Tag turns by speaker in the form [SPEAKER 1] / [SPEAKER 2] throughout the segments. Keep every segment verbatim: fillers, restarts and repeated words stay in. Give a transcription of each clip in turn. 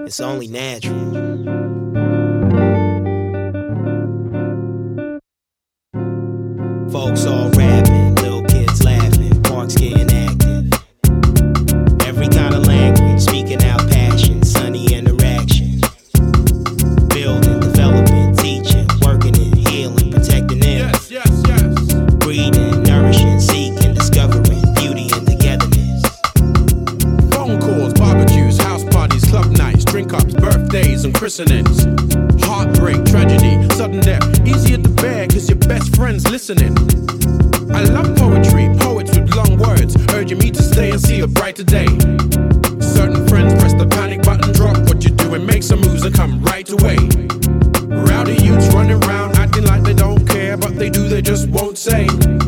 [SPEAKER 1] It's only natural. Folks all rapping, little kids laughing, parks getting active. Every kind of language, speaking out passion, sunny interaction. Building, developing, teaching, working it, healing, protecting them.
[SPEAKER 2] Yes, yes, yes.
[SPEAKER 1] Breeding, nourishing, seeking, discovering beauty and togetherness.
[SPEAKER 2] Phone calls, barbecues, house parties, club nights, drink ups, birthdays and christenings. Heartbreak, tragedy, sudden death, easier to bear cause your best friend's listening. I love poetry, poets with long words, urging me to stay and see a brighter day. Certain friends press the panic button, drop what you're doing, make some moves and come right away. Rowdy youths running around acting like they don't care, but they do, they just won't say.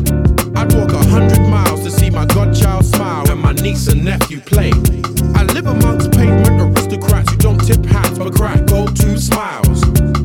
[SPEAKER 2] I'd walk a hundred miles to see my godchild smile and my niece and nephew play. I live amongst pavement aristocrats who don't tip hats but crack go-to smiles.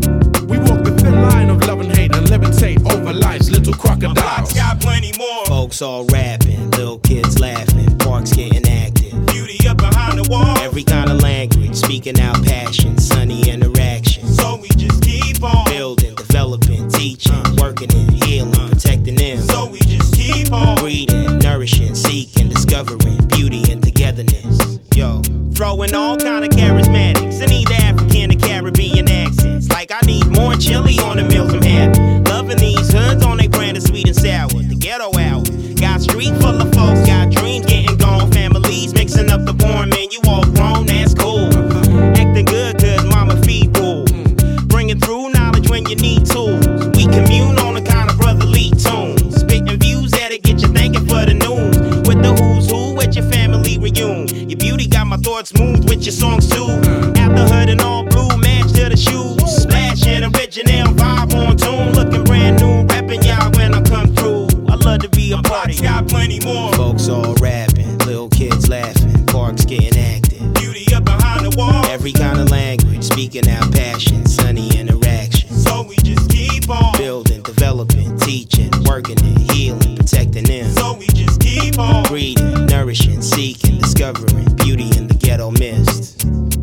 [SPEAKER 2] We walk the thin line of love and hate and levitate over life's little crocodiles.
[SPEAKER 3] Got plenty more.
[SPEAKER 1] Folks all rapping, little kids laughing, parks getting active.
[SPEAKER 3] Beauty up behind the wall.
[SPEAKER 1] Every kind of language, speaking out passion, sunny interaction.
[SPEAKER 3] So we just keep on
[SPEAKER 1] Building, developing, teaching, working it, healing, protecting them.
[SPEAKER 3] So we just keep on
[SPEAKER 1] Breeding, nourishing, seeking, discovering beauty and togetherness. Yo,
[SPEAKER 3] throwing all kind of charismatics in either African or Caribbean accents. Like I need more chili on the meals I'm having. Loving these hoods on they brand of sweet and sour. The ghetto hour. Got street full of folks, got dreams getting gone. Families mixing up the porn, man, you all grown, that's cool. Acting good cause mama feed bull. Bringing through knowledge when you need tools. We commune on a kind of brotherly tune. Spitting views that'll get you thinking for the news. With the who's who with your family reunion. Your beauty got my thoughts moved with your songs too. Out the hood and all blue, match to the shoes. Splashing original vibe on tune. Looking brand new, rapping y'all when I come through. I love to be a party, got plenty more.
[SPEAKER 1] folks all rapping, little kids laughing, parks getting active.
[SPEAKER 3] Beauty up behind the wall.
[SPEAKER 1] Every kind of language, speaking out passion, sunny interaction.
[SPEAKER 3] So we just keep on
[SPEAKER 1] Building, developing, teaching, working it, healing, protecting them.
[SPEAKER 3] So we just keep on
[SPEAKER 1] Breeding, nourishing, seeking, discovering beauty in the ghetto mist.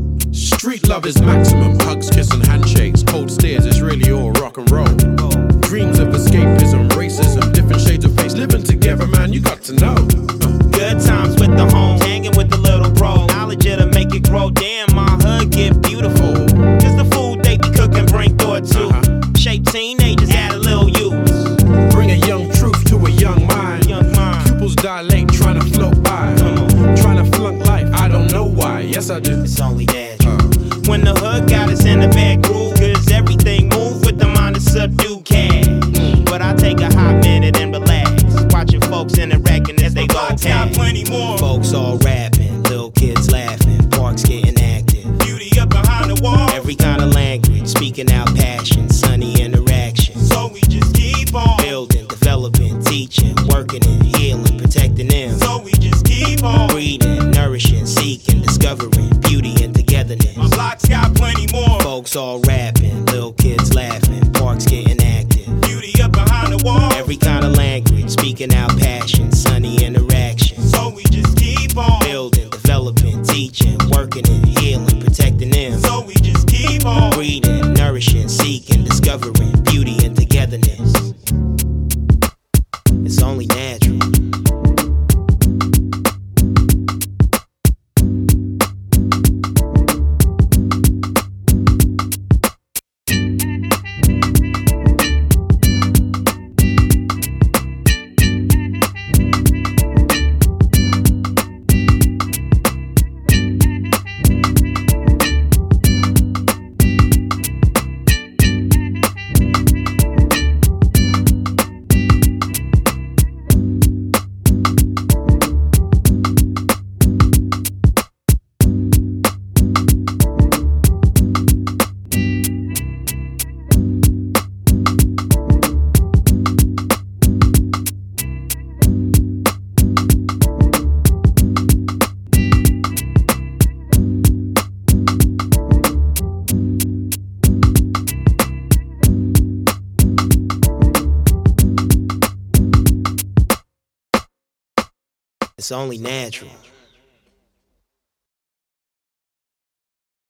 [SPEAKER 2] Street love is maximum, hugs, kiss and handshakes. Cold stares is really all rock and roll. Dreams of escapism, racism, different shades of face. Living together, man, you got to know. Uh.
[SPEAKER 3] good times with the homes, hanging with the little bro. Knowledge it'll make it grow. Damn, my hood get beautiful. Cause the food they be cooking bring thought to.
[SPEAKER 2] Uh-huh.
[SPEAKER 3] Shape teenagers add a little use.
[SPEAKER 2] Bring a young truth to a young mind.
[SPEAKER 3] Young mind.
[SPEAKER 2] Pupils dilate, trying to float by.
[SPEAKER 3] Come on.
[SPEAKER 2] Trying to flunk life, I don't know why. Yes, I do.
[SPEAKER 1] It's only natural.
[SPEAKER 3] When the hood got us in the back groove, cause everything move with the mind of subdued cash. But I take a hot minute and relax, watching folks interacting as they go past. Got plenty more.
[SPEAKER 1] Folks all rapping, little kids laughing, parks getting active.
[SPEAKER 3] Beauty up behind the wall.
[SPEAKER 1] Every kind of language, speaking out passion, sunny interaction.
[SPEAKER 3] So we just keep on
[SPEAKER 1] Building, developing, teaching, working it, healing, protecting them.
[SPEAKER 3] So we just keep on
[SPEAKER 1] Breeding, nourishing, seeking, discovering beauty and togetherness.
[SPEAKER 3] My block's got plenty more.
[SPEAKER 1] Folks all rapping, little kids laughing, parks getting active.
[SPEAKER 3] Beauty up behind the wall.
[SPEAKER 1] Every kind of language, speaking out passion, sunny interaction.
[SPEAKER 3] So we just keep on
[SPEAKER 1] Building, developing, teaching, working it, healing, protecting them.
[SPEAKER 3] So we just keep on
[SPEAKER 1] Breeding, nourishing, seeking, discovering beauty and togetherness. It's only natural. It's only natural.